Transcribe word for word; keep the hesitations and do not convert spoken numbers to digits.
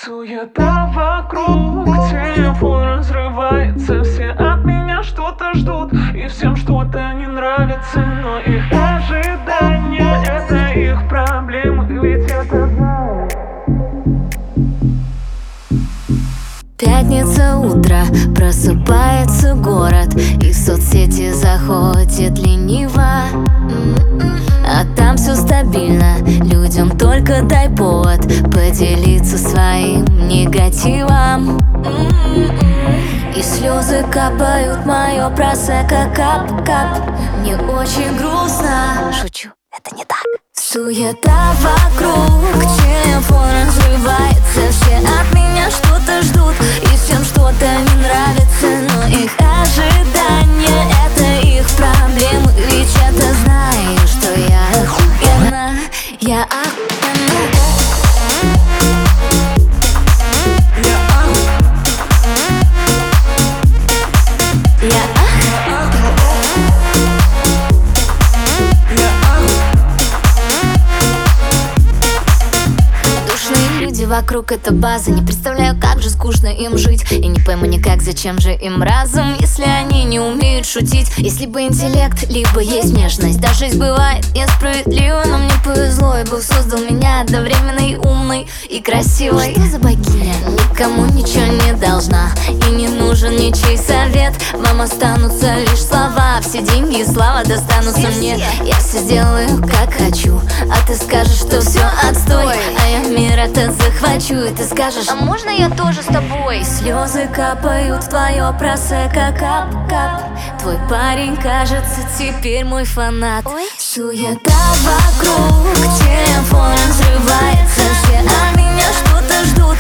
Суета вокруг, телефон разрывается. Все от меня что-то ждут, и всем что-то не нравится. Но их ожидания — это их проблемы, ведь это знаю. Пятница, утро, просыпается город, и в соцсети заходит лениво. А там все стабильно, людям только дай повод поделиться своим негативом. И слезы капают, мое просека кап-кап. Мне очень грустно. Шучу, это не так. Суета вокруг, телефон разрывается. Все от меня что-то ждут, и всем что-то не нравится. Но их ожидания — это их проблемы, ведь это знаю, что я охуенно, я охуенно. Я вокруг это база. Не представляю, как же скучно им жить. И не пойму никак, зачем же им разум, если они не умеют шутить. Если бы интеллект, либо есть внешность. Да, жизнь бывает несправедлива, но мне повезло, и Бог создал меня одновременно и умной, и красивой. Что за богиня? Никому ничего не должна, и не нужен ничей совет. Вам останутся лишь слова, все деньги и слава достанутся мне. Я все сделаю, как хочу, а ты скажешь, что все отстой. А я мир этот захвачу, и ты скажешь: а можно я тоже с тобой? Слезы капают в твое просека кап-кап. Твой парень, кажется, теперь мой фанат. Ой. Суета вокруг, телефон разрывается. Все от меня что-то ждут,